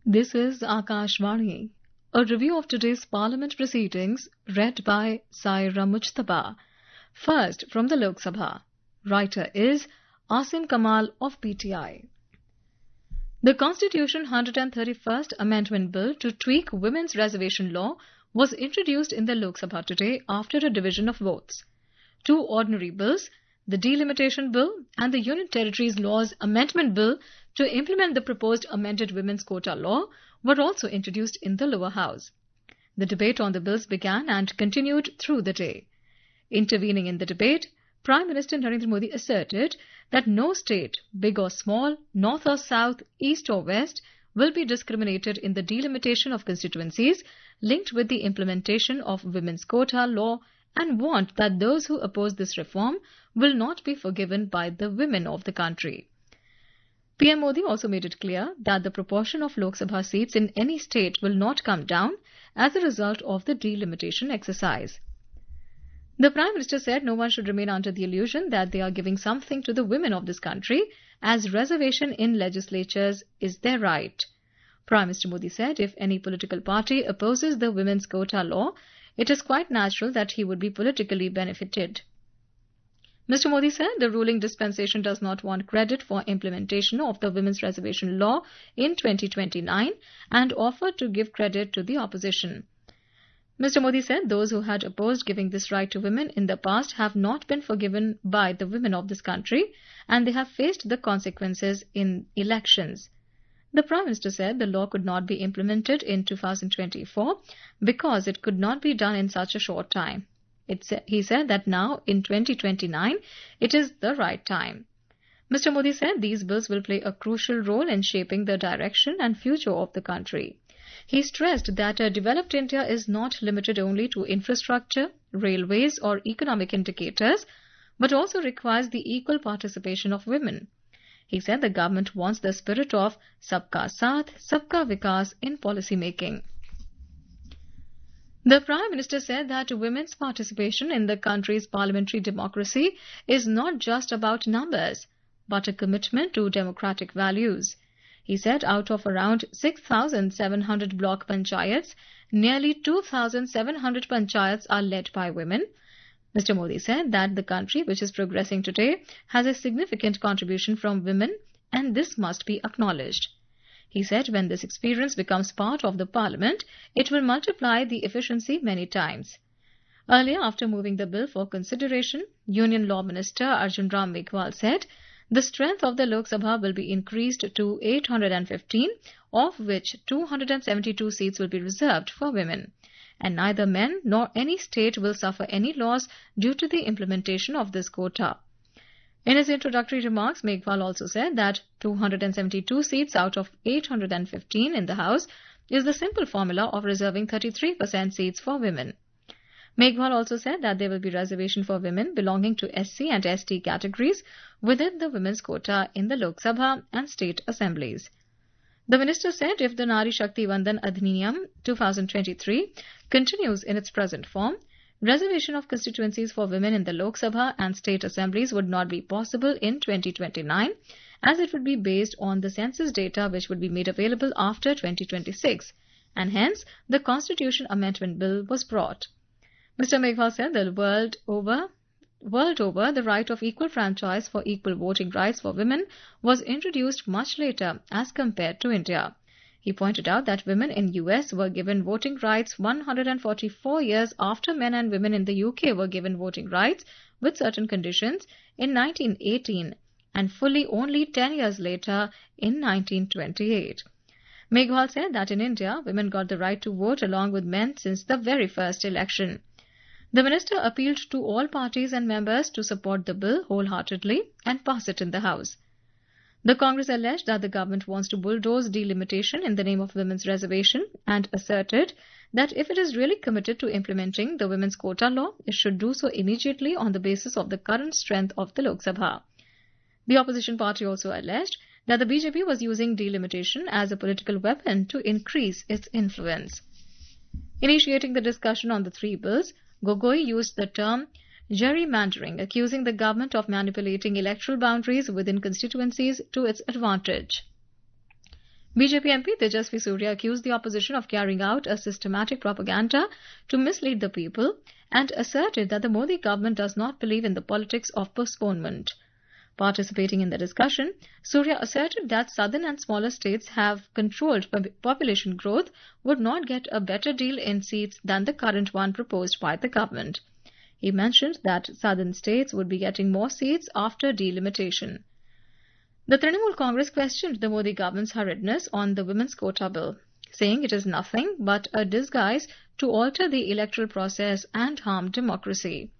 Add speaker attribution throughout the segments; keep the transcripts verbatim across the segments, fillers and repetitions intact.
Speaker 1: This is Akashvani. A review of today's Parliament proceedings read by Saira Mujtaba. First, from the Lok Sabha. Writer is Asim Kamal of P T I. The Constitution one hundred thirty-first Amendment Bill to tweak women's reservation law was introduced in the Lok Sabha today after a division of votes. Two ordinary bills, the Delimitation Bill and the Union Territories Laws Amendment Bill to implement the proposed amended women's quota law, were also introduced in the lower house. The debate on the bills began and continued through the day. Intervening in the debate, Prime Minister Narendra Modi asserted that no state, big or small, north or south, east or west, will be discriminated in the delimitation of constituencies linked with the implementation of women's quota law, and warned that those who oppose this reform will not be forgiven by the women of the country. P M Modi also made it clear that the proportion of Lok Sabha seats in any state will not come down as a result of the delimitation exercise. The Prime Minister said no one should remain under the illusion that they are giving something to the women of this country, as reservation in legislatures is their right. Prime Minister Modi said if any political party opposes the women's quota law, it is quite natural that he would be politically benefited. Mister Modi said the ruling dispensation does not want credit for implementation of the women's reservation law in twenty twenty-nine and offered to give credit to the opposition. Mister Modi said those who had opposed giving this right to women in the past have not been forgiven by the women of this country, and they have faced the consequences in elections. The Prime Minister said the law could not be implemented in two thousand twenty-four because it could not be done in such a short time. It sa- he said that now, in twenty twenty-nine, it is the right time. Mister Modi said these bills will play a crucial role in shaping the direction and future of the country. He stressed that a developed India is not limited only to infrastructure, railways or economic indicators, but also requires the equal participation of women. He said the government wants the spirit of Sabka Saath, Sabka Vikas in policy making. The Prime Minister said that women's participation in the country's parliamentary democracy is not just about numbers, but a commitment to democratic values. He said out of around six thousand seven hundred block panchayats, nearly two thousand seven hundred panchayats are led by women. Mister Modi said that the country which is progressing today has a significant contribution from women, and this must be acknowledged. He said when this experience becomes part of the parliament, it will multiply the efficiency many times. Earlier, after moving the bill for consideration, Union Law Minister Arjun Ram Meghwal said the strength of the Lok Sabha will be increased to eight hundred fifteen, of which two hundred seventy-two seats will be reserved for women. And neither men nor any state will suffer any loss due to the implementation of this quota. In his introductory remarks, Meghwal also said that two hundred seventy-two seats out of eight hundred fifteen in the House is the simple formula of reserving thirty-three percent seats for women. Meghwal also said that there will be reservation for women belonging to S C and S T categories within the women's quota in the Lok Sabha and state assemblies. The minister said if the Nari Shakti Vandan Adhiniyam twenty twenty-three continues in its present form, reservation of constituencies for women in the Lok Sabha and state assemblies would not be possible in twenty twenty-nine, as it would be based on the census data which would be made available after twenty twenty-six, and hence the Constitution Amendment Bill was brought. Mister Meghwal said the world over, world over, the right of equal franchise for equal voting rights for women was introduced much later as compared to India. He pointed out that women in U S were given voting rights one hundred forty-four years after men and women in the U K were given voting rights with certain conditions in nineteen eighteen and fully only ten years later in nineteen twenty-eight. Meghwal said that in India, women got the right to vote along with men since the very first election. The minister appealed to all parties and members to support the bill wholeheartedly and pass it in the House. The Congress alleged that the government wants to bulldoze delimitation in the name of women's reservation and asserted that if it is really committed to implementing the women's quota law, it should do so immediately on the basis of the current strength of the Lok Sabha. The opposition party also alleged that the B J P was using delimitation as a political weapon to increase its influence. Initiating the discussion on the three bills, Gogoi used the term gerrymandering, accusing the government of manipulating electoral boundaries within constituencies to its advantage. B J P M P Tejasvi Surya accused the opposition of carrying out a systematic propaganda to mislead the people and asserted that the Modi government does not believe in the politics of postponement. Participating in the discussion, Surya asserted that southern and smaller states have controlled population growth would not get a better deal in seats than the current one proposed by the government. He mentioned that southern states would be getting more seats after delimitation. The Trinamool Congress questioned the Modi government's hurriedness on the women's quota bill, saying it is nothing but a disguise to alter the electoral process and harm democracy.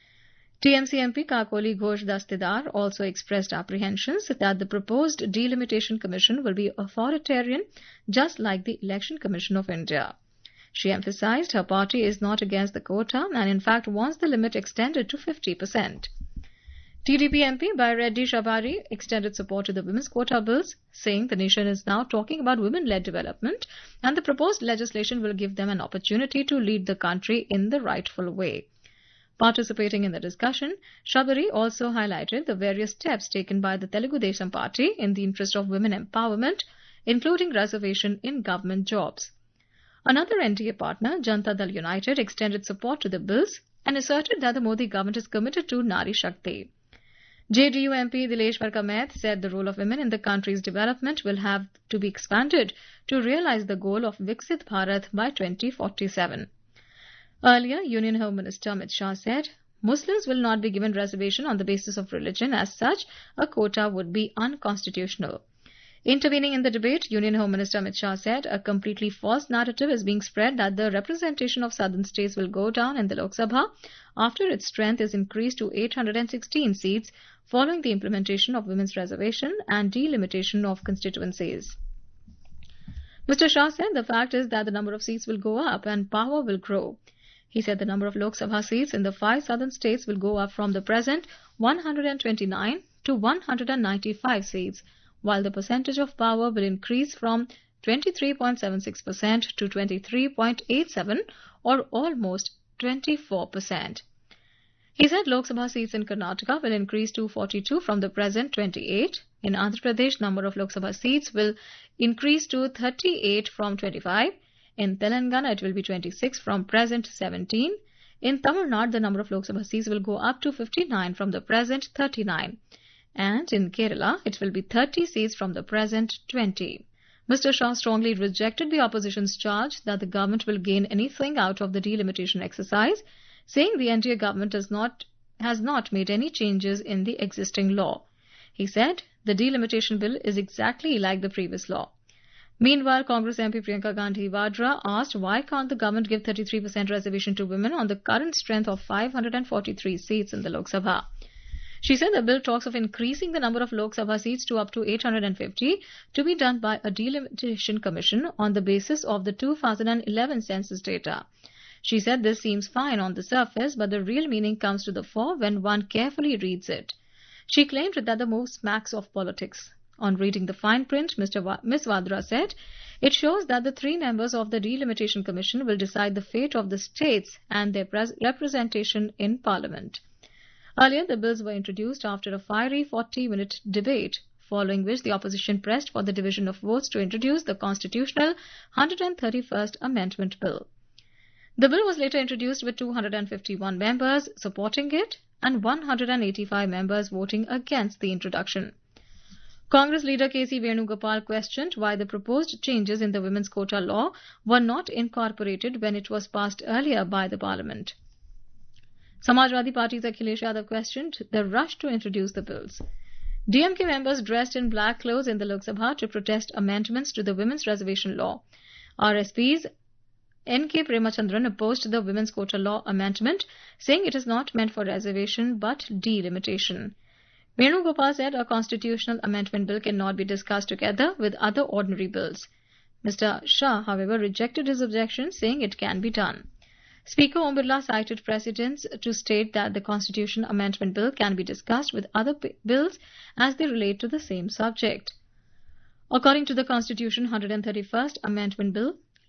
Speaker 1: T M C M P Kakoli Ghosh Dastidar also expressed apprehensions that the proposed delimitation commission will be authoritarian, just like the Election Commission of India. She emphasized her party is not against the quota and in fact wants the limit extended to fifty percent. T D P M P Baireddy Shabari extended support to the women's quota bills, saying the nation is now talking about women-led development and the proposed legislation will give them an opportunity to lead the country in the rightful way. Participating in the discussion, Shabari also highlighted the various steps taken by the Telugu Desam Party in the interest of women empowerment, including reservation in government jobs. Another N D A partner, Janata Dal United, extended support to the bills and asserted that the Modi government is committed to Nari Shakti. J D U M P Dileshwar Kamath said the role of women in the country's development will have to be expanded to realize the goal of Viksit Bharat by twenty forty-seven. Earlier, Union Home Minister Amit Shah said, Muslims will not be given reservation on the basis of religion. As such, a quota would be unconstitutional. Intervening in the debate, Union Home Minister Amit Shah said a completely false narrative is being spread that the representation of southern states will go down in the Lok Sabha after its strength is increased to eight hundred sixteen seats following the implementation of women's reservation and delimitation of constituencies. Mister Shah said the fact is that the number of seats will go up and power will grow. He said the number of Lok Sabha seats in the five southern states will go up from the present one hundred twenty-nine to one hundred ninety-five seats, while the percentage of power will increase from twenty-three point seven six percent to twenty-three point eight seven or almost twenty-four percent. He said Lok Sabha seats in Karnataka will increase to forty-two from the present twenty-eight. In Andhra Pradesh, number of Lok Sabha seats will increase to thirty-eight from twenty-five. In Telangana, it will be twenty-six from present seventeen. In Tamil Nadu, the number of Lok Sabha seats will go up to fifty-nine from the present thirty-nine. And in Kerala, it will be thirty seats from the present twenty. Mister Shah strongly rejected the opposition's charge that the government will gain anything out of the delimitation exercise, saying the N D A government does not, has not made any changes in the existing law. He said the delimitation bill is exactly like the previous law. Meanwhile, Congress M P Priyanka Gandhi Vadra asked why can't the government give thirty-three percent reservation to women on the current strength of five hundred forty-three seats in the Lok Sabha. She said the bill talks of increasing the number of Lok Sabha seats to up to eight hundred fifty to be done by a delimitation commission on the basis of the two thousand eleven census data. She said this seems fine on the surface, but the real meaning comes to the fore when one carefully reads it. She claimed that the move smacks of politics. On reading the fine print, Mister Va- Miz Vadra said, it shows that the three members of the Delimitation Commission will decide the fate of the states and their pres- representation in Parliament. Earlier, the bills were introduced after a fiery forty-minute debate, following which the opposition pressed for the division of votes to introduce the constitutional one hundred thirty-first Amendment Bill. The bill was later introduced with two hundred fifty-one members supporting it and one hundred eighty-five members voting against the introduction. Congress leader K C Venugopal questioned why the proposed changes in the women's quota law were not incorporated when it was passed earlier by the Parliament. Samajwadi Party's Akhilesh Yadav questioned the rush to introduce the bills. D M K members dressed in black clothes in the Lok Sabha to protest amendments to the women's reservation law. R S P's N K Premachandran opposed the women's quota law amendment, saying it is not meant for reservation but delimitation. Venugopal said a constitutional amendment bill cannot be discussed together with other ordinary bills. Mister Shah, however, rejected his objection, saying it can be done. Speaker Om Birla cited precedents to state that the Constitution Amendment Bill can be discussed with other b- bills as they relate to the same subject. According to the Constitution one hundred thirty-first Amendment Bill,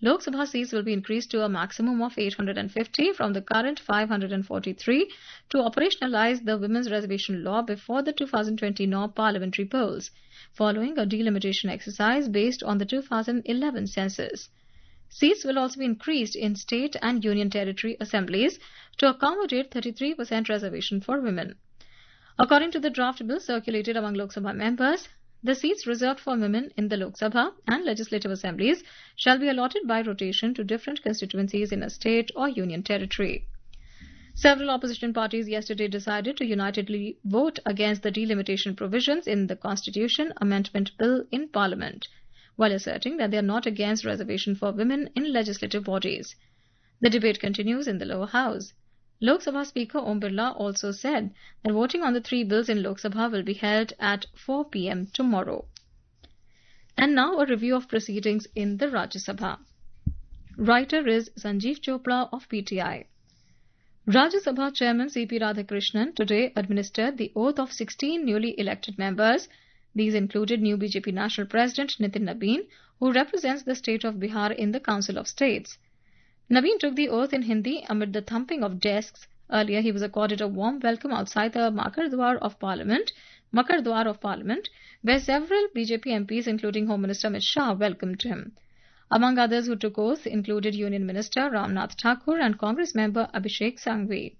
Speaker 1: Lok Sabha seats will be increased to a maximum of eight hundred fifty from the current five hundred forty-three to operationalize the Women's Reservation Law before the two thousand twenty N O parliamentary polls, following a delimitation exercise based on the two thousand eleven census. Seats will also be increased in state and union territory assemblies to accommodate thirty-three percent reservation for women. According to the draft bill circulated among Lok Sabha members, the seats reserved for women in the Lok Sabha and legislative assemblies shall be allotted by rotation to different constituencies in a state or union territory. Several opposition parties yesterday decided to unitedly vote against the delimitation provisions in the Constitution Amendment Bill in Parliament, while asserting that they are not against reservation for women in legislative bodies. The debate continues in the lower house. Lok Sabha Speaker Om Birla also said that voting on the three bills in Lok Sabha will be held at four p m tomorrow. And now a review of proceedings in the Rajya Sabha. Writer is Sanjeev Chopra of P T I. Rajya Sabha Chairman C P Radhakrishnan today administered the oath of sixteen newly elected members. These included new B J P National President Nitin Nabin, who represents the state of Bihar in the Council of States. Nabin took the oath in Hindi amid the thumping of desks. Earlier, he was accorded a warm welcome outside the Makar Dwar of Parliament, Makar Dwar of Parliament, where several B J P M Ps, including Home Minister Amit Shah, welcomed him. Among others who took oath included Union Minister Ramnath Thakur and Congress member Abhishek Sanghvi.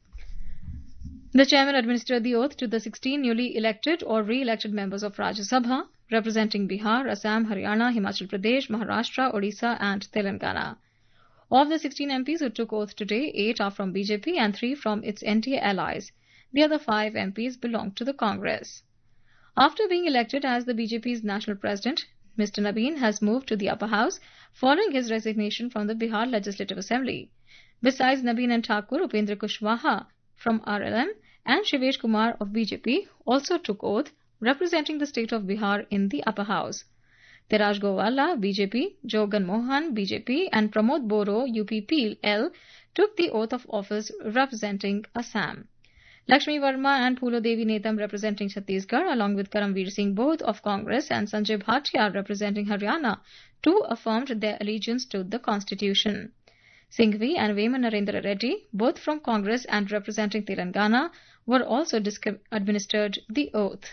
Speaker 1: The chairman administered the oath to the sixteen newly elected or re-elected members of Rajya Sabha, representing Bihar, Assam, Haryana, Himachal Pradesh, Maharashtra, Odisha and Telangana. Of the sixteen M Ps who took oath today, eight are from B J P and three from its N D A allies. The other five M Ps belong to the Congress. After being elected as the B J P's national president, Mister Nabin has moved to the upper house following his resignation from the Bihar Legislative Assembly. Besides Nabin and Thakur, Upendra Kushwaha from R L M and Shivesh Kumar of B J P also took oath, representing the state of Bihar in the upper house. Teraj Gowala, B J P, Jogan Mohan, B J P and Pramod Boro, U P P L, took the oath of office representing Assam. Lakshmi Verma and Phulo Devi Netam representing Chhattisgarh, along with Karamveer Singh both of Congress and Sanjay Bhatia representing Haryana, too affirmed their allegiance to the constitution. Singhvi and Vema Narendra Reddy, both from Congress and representing Telangana, were also administered the oath.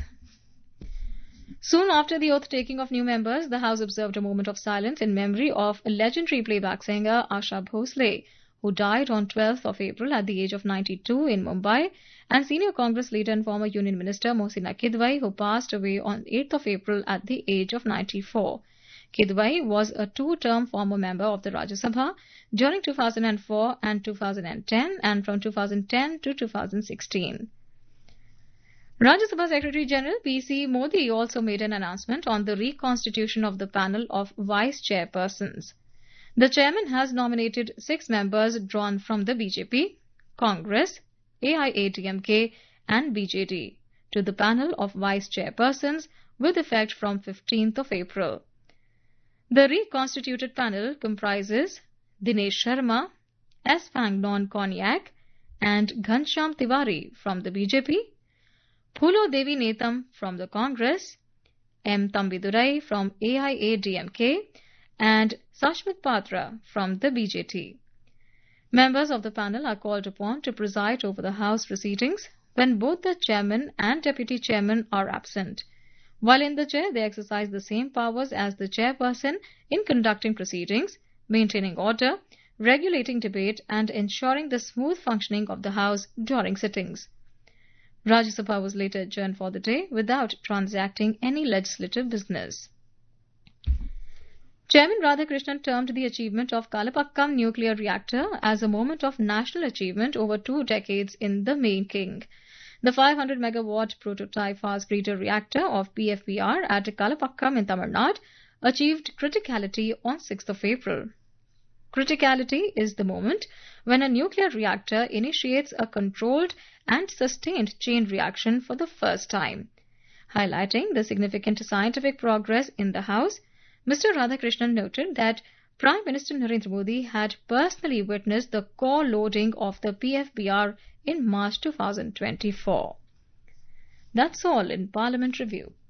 Speaker 1: Soon after the oath-taking of new members, the House observed a moment of silence in memory of legendary playback singer Asha Bhosle, who died on twelfth of April at the age of ninety-two in Mumbai, and senior Congress leader and former Union Minister Mohsina Kidwai, who passed away on eighth of April at the age of ninety-four. Kidwai was a two-term former member of the Rajya Sabha during two thousand four and two thousand ten and from two thousand ten to two thousand sixteen. Rajya Sabha Secretary General P C Modi also made an announcement on the reconstitution of the panel of vice chairpersons. The chairman has nominated six members drawn from the B J P, Congress, A I A D M K and B J D to the panel of vice chairpersons with effect from fifteenth of April. The reconstituted panel comprises Dinesh Sharma, S. Fangnon Konyak and Ghanshyam Tiwari from the B J P, Phulo Devi Netam from the Congress, M. Tambidurai from A I A D M K and Sashmit Patra from the B J T. Members of the panel are called upon to preside over the House proceedings when both the chairman and deputy chairman are absent. While in the chair, they exercise the same powers as the chairperson in conducting proceedings, maintaining order, regulating debate and ensuring the smooth functioning of the House during sittings. Rajya Sabha was later adjourned for the day without transacting any legislative business. Chairman Radhakrishnan termed the achievement of Kalapakkam nuclear reactor as a moment of national achievement over two decades in the making. The five hundred megawatt prototype fast breeder reactor of P F B R at Kalapakkam in Tamil Nadu achieved criticality on sixth of April. Criticality is the moment when a nuclear reactor initiates a controlled and sustained chain reaction for the first time. Highlighting the significant scientific progress in the House, Mister Radhakrishnan noted that Prime Minister Narendra Modi had personally witnessed the core loading of the P F B R in March two thousand twenty-four. That's all in Parliament Review.